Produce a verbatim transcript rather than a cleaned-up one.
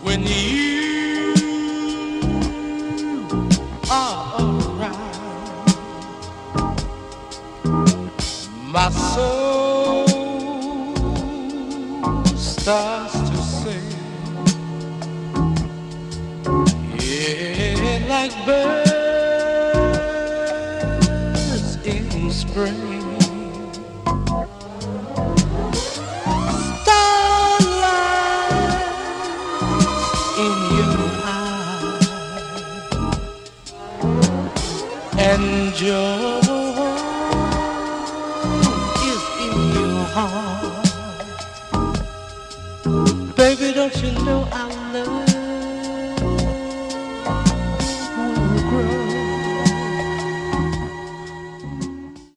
when you are around. My soul starts to sing, yeah, like birds in spring. And joy is in your heart. Baby, don't you know I